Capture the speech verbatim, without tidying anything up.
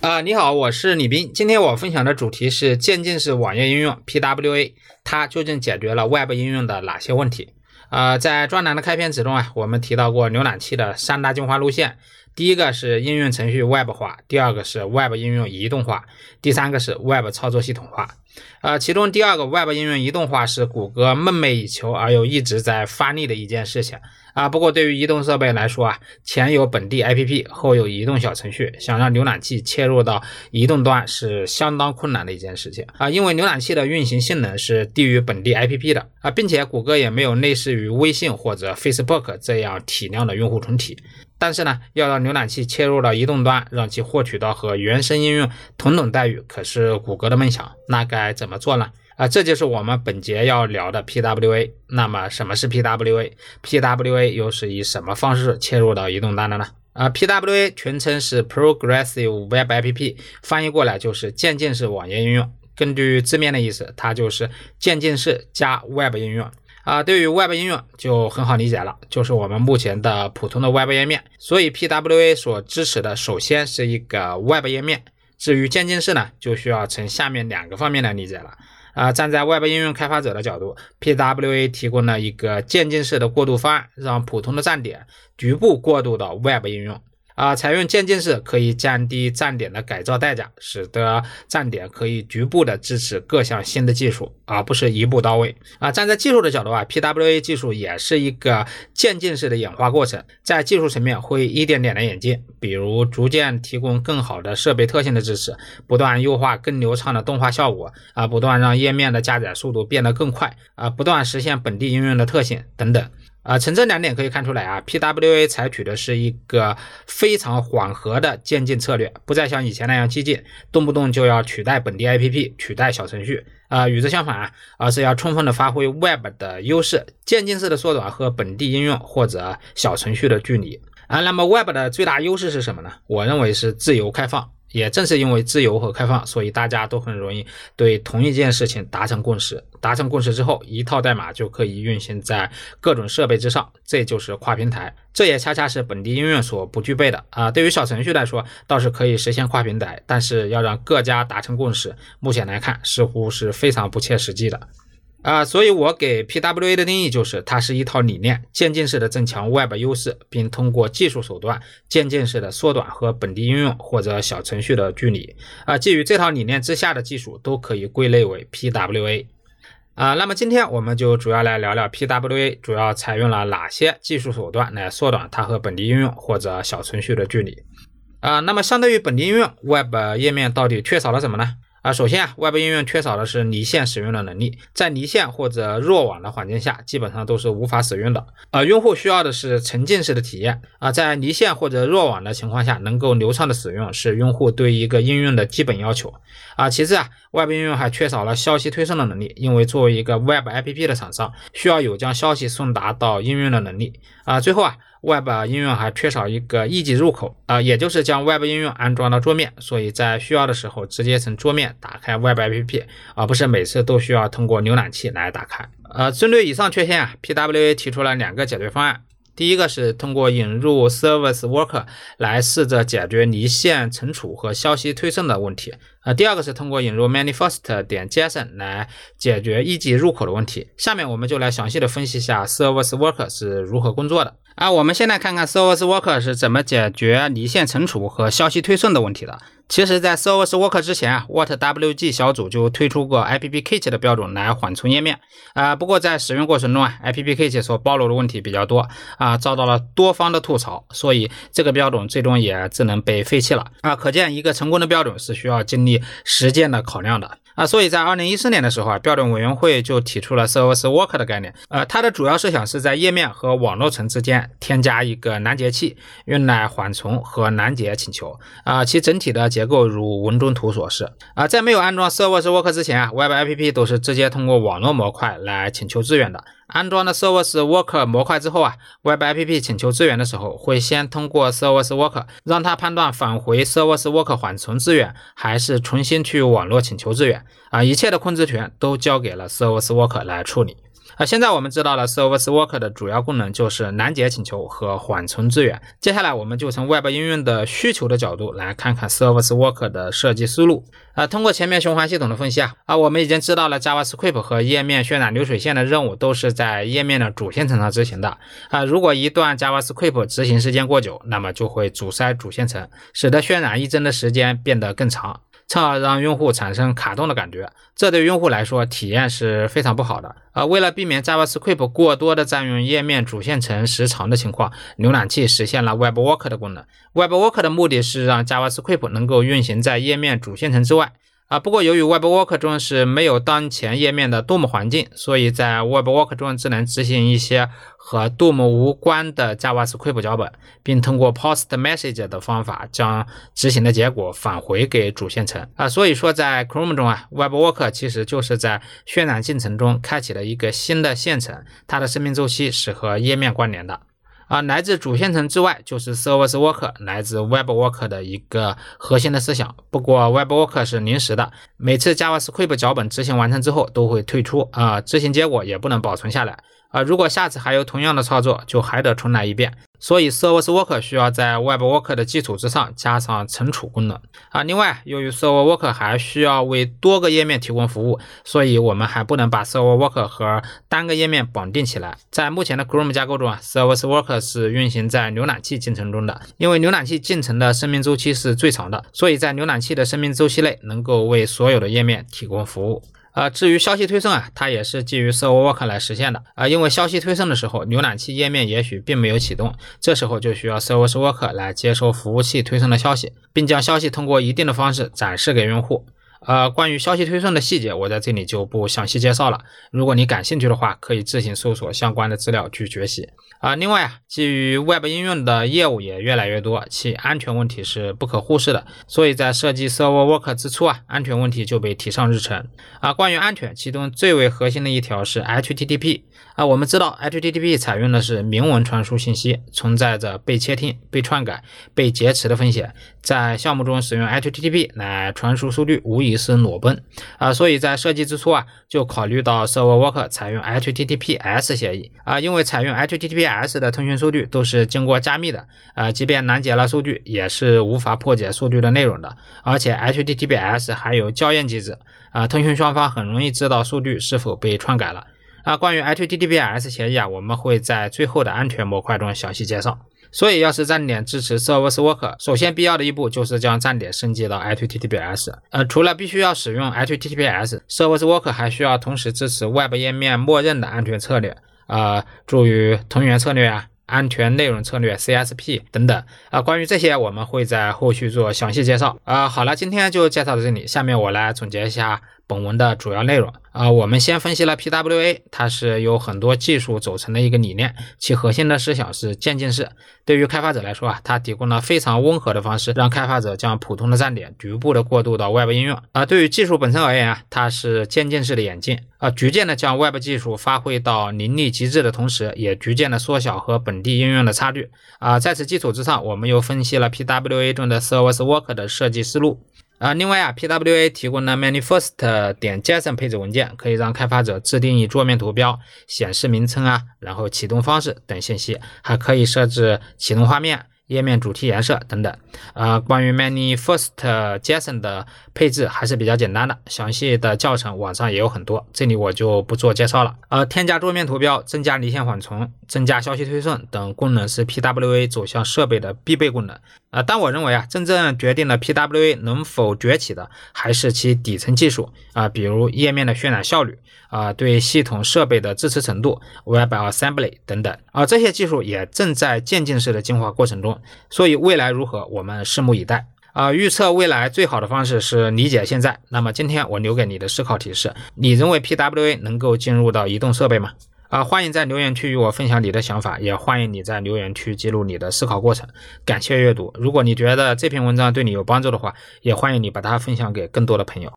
啊、呃，你好，我是李斌。今天我分享的主题是渐进式网页应用 P W A， 它究竟解决了 Web 应用的哪些问题？呃，在专栏的开篇词中啊，我们提到过浏览器的三大进化路线。第一个是应用程序 Web 化，第二个是 Web 应用移动化，第三个是 Web 操作系统化。呃，其中第二个 Web 应用移动化是谷歌梦寐以求而又一直在发力的一件事情啊。不过对于移动设备来说啊，前有本地 A P P， 后有移动小程序，想让浏览器切入到移动端是相当困难的一件事情啊。因为浏览器的运行性能是低于本地 A P P 的啊，并且谷歌也没有类似于微信或者 Facebook 这样体量的用户群体。但是呢，要让浏览器切入到移动端，让其获取到和原生应用同等待遇，可是谷歌的梦想。那该怎么做呢？啊，这就是我们本节要聊的 P W A。那么什么是 P W A？P W A 又是以什么方式切入到移动端的呢？啊 ，P W A 全称是 Progressive Web App， 翻译过来就是渐进式网页应用。根据字面的意思，它就是渐进式加 Web 应用。啊，对于 Web 应用就很好理解了，就是我们目前的普通的 Web 页面。所以 P W A 所支持的首先是一个 Web 页面。至于渐进式呢，就需要从下面两个方面来理解了。啊，站在 Web 应用开发者的角度 ，P W A 提供了一个渐进式的过渡方案，让普通的站点局部过渡到 Web 应用。啊，采用渐进式可以降低站点的改造代价，使得站点可以局部的支持各项新的技术，而不是一步到位。啊，站在技术的角度啊 ，P W A 技术也是一个渐进式的演化过程，在技术层面会一点点的演进，比如逐渐提供更好的设备特性的支持，不断优化更流畅的动画效果，啊，不断让页面的加载速度变得更快，啊，不断实现本地应用的特性等等。啊，从这两点可以看出来啊 ，P W A 采取的是一个非常缓和的渐进策略，不再像以前那样激进，动不动就要取代本地 A P P， 取代小程序。啊，与之相反啊，而是要充分的发挥 Web 的优势，渐进式的缩短和本地应用或者小程序的距离。啊，那么 Web 的最大优势是什么呢？我认为是自由开放。也正是因为自由和开放，所以大家都很容易对同一件事情达成共识。达成共识之后，一套代码就可以运行在各种设备之上，这就是跨平台。这也恰恰是本地应用所不具备的啊。对于小程序来说，倒是可以实现跨平台，但是要让各家达成共识，目前来看似乎是非常不切实际的。啊，所以我给 P W A 的定义就是，它是一套理念，渐进式的增强 Web 优势，并通过技术手段渐进式的缩短和本地应用或者小程序的距离。啊，基于这套理念之下的技术都可以归类为 P W A。啊，那么今天我们就主要来聊聊 P W A 主要采用了哪些技术手段来缩短它和本地应用或者小程序的距离。啊，那么相对于本地应用 ，Web 页面到底缺少了什么呢？啊，首先啊 ，Web 应用缺少的是离线使用的能力，在离线或者弱网的环境下，基本上都是无法使用的。呃，用户需要的是沉浸式的体验啊，在离线或者弱网的情况下，能够流畅的使用是用户对一个应用的基本要求啊。其次啊 ，Web 应用还缺少了消息推送的能力，因为作为一个 Web A P P 的厂商，需要有将消息送达到应用的能力啊。最后啊。Web 应用还缺少一个一级入口啊、呃，也就是将 Web 应用安装到桌面，所以在需要的时候直接从桌面打开 Web A P P， 而不是每次都需要通过浏览器来打开。呃，针对以上缺陷啊 ，P W A 提出了两个解决方案。第一个是通过引入 Service Worker 来试着解决离线存储和消息推送的问题。呃，第二个是通过引入 Manifest.json 来解决一级入口的问题。下面我们就来详细的分析一下 Service Worker 是如何工作的。啊，我们先来看看 Service Worker 是怎么解决离线存储和消息推送的问题的。其实在 Service Worker 之前啊 ，What W G 小组就推出过 A P P Kit 的标准来缓冲页面。啊，不过在使用过程中啊 ，A P P Kit 所暴露的问题比较多啊，遭到了多方的吐槽，所以这个标准最终也只能被废弃了。啊，可见一个成功的标准是需要经历实践的考量的。啊，所以在二零一四年的时候啊，标准委员会就提出了 Service Worker 的概念。呃，它的主要设想是在页面和网络层之间添加一个拦截器，用来缓冲和拦截请求。啊，其整体的结构如文中图所示。啊，在没有安装 Service Worker 之前啊 ，Web A P P 都是直接通过网络模块来请求支援的。安装了 Service Worker 模块之后啊 ，Web A P P 请求支援的时候，会先通过 Service Worker 让它判断返回 Service Worker 缓冲支援，还是重新去网络请求支援。啊，一切的控制权都交给了 Service Worker 来处理。 啊，现在我们知道了 Service Worker 的主要功能就是拦截请求和缓存资源。接下来我们就从 Web 应用的需求的角度来看看 Service Worker 的设计思路。啊，通过前面循环系统的分析啊，啊，我们已经知道了 JavaScript 和页面渲染流水线的任务都是在页面的主线程上执行的。啊，如果一段 JavaScript 执行时间过久，那么就会阻塞主线程，使得渲染一帧的时间变得更长，从而让用户产生卡顿的感觉，这对用户来说体验是非常不好的。呃，为了避免 JavaScript 过多的占用页面主线程时长的情况，浏览器实现了 Web Worker 的功能。Web Worker 的目的是让 JavaScript 能够运行在页面主线程之外。啊，不过由于 Web Worker 中是没有当前页面的 D O M 环境，所以在 Web Worker 中只能执行一些和 D O M 无关的 JavaScript 脚本，并通过 Post Message 的方法将执行的结果返回给主线程。啊，所以说在 Chrome 中啊 ，Web Worker 其实就是在渲染进程中开启了一个新的线程，它的生命周期是和页面关联的。啊，来自主线程之外就是 Service Worker 来自 Web Worker 的一个核心的思想。不过 Web Worker 是临时的，每次 JavaScript 脚本执行完成之后都会退出，啊，执行结果也不能保存下来。啊，如果下次还有同样的操作，就还得重来一遍。所以 Service Worker 需要在 Web Worker 的基础之上加上存储功能。啊，另外由于 Server Worker 还需要为多个页面提供服务，所以我们还不能把 Server Worker 和单个页面绑定起来。在目前的 Chrome 架构中啊 ，Service Worker 是运行在浏览器进程中的，因为浏览器进程的生命周期是最长的，所以在浏览器的生命周期内能够为所有的页面提供服务。呃，至于消息推送啊，它也是基于 Server Worker 来实现的啊、呃，因为消息推送的时候，浏览器页面也许并没有启动，这时候就需要 Service Worker 来接收服务器推送的消息，并将消息通过一定的方式展示给用户。呃，关于消息推送的细节，我在这里就不详细介绍了。如果你感兴趣的话，可以自行搜索相关的资料去学习。啊、呃，另外啊，基于 Web 应用的业务也越来越多，其安全问题是不可忽视的。所以在设计 Server Worker 之初啊，安全问题就被提上日程。啊、呃，关于安全，其中最为核心的一条是 H T T P。啊、呃，我们知道 H T T P 采用的是明文传输信息，存在着被窃听、被篡改、被劫持的风险。在项目中使用 H T T P 来传输数据，无疑是裸奔啊、呃，所以在设计之初啊，就考虑到 Server Worker 采用 H T T P S 协议啊、呃，因为采用 H T T P S 的通讯数据都是经过加密的啊、呃，即便拦截了数据，也是无法破解数据的内容的，而且 H T T P S 还有校验机制啊、呃，通讯双方很容易知道数据是否被篡改了。啊，关于 H T T P S 协议啊，我们会在最后的安全模块中详细介绍。所以要是站点支持 Service Worker， 首先必要的一步就是将站点升级到 H T T P S。呃，除了必须要使用 H T T P S，Service Worker 还需要同时支持 Web 页面默认的安全策略，呃，诸如同源策略啊、安全内容策略 C S P 等等啊、呃，关于这些我们会在后续做详细介绍。啊、呃，好了，今天就介绍到这里，下面我来总结一下本文的主要内容啊、呃，我们先分析了 P W A， 它是由很多技术组成的一个理念，其核心的思想是渐进式。对于开发者来说啊，它提供了非常温和的方式，让开发者将普通的站点局部的过渡到 Web 应用。啊、呃，对于技术本身而言啊，它是渐进式的演进，啊、呃，逐渐的将 Web 技术发挥到淋漓极致的同时，也逐渐的缩小和本地应用的差距。啊、呃，在此基础之上，我们又分析了 P W A 中的 Service Worker 的设计思路。啊、呃，另外啊 ，P W A 提供了 manifest 点 JSON 配置文件，可以让开发者自定义桌面图标、显示名称啊，然后启动方式等信息，还可以设置启动画面、页面主题颜色等等。呃，关于 manifest JSON 的配置还是比较简单的，详细的教程网上也有很多，这里我就不做介绍了。呃，添加桌面图标、增加离线缓存、增加消息推送等功能是 P W A 走向设备的必备功能。呃，但我认为啊，真正决定了 P W A 能否崛起的，还是其底层技术啊、呃，比如页面的渲染效率啊、呃，对系统设备的支持程度 ，Web Assembly 等等啊、呃，这些技术也正在渐进式的进化过程中，所以未来如何，我们拭目以待。啊、呃，预测未来最好的方式是理解现在。那么今天我留给你的思考提示，你认为 P W A 能够进入到移动设备吗？啊、呃，欢迎在留言区与我分享你的想法，也欢迎你在留言区记录你的思考过程。感谢阅读，如果你觉得这篇文章对你有帮助的话，也欢迎你把它分享给更多的朋友。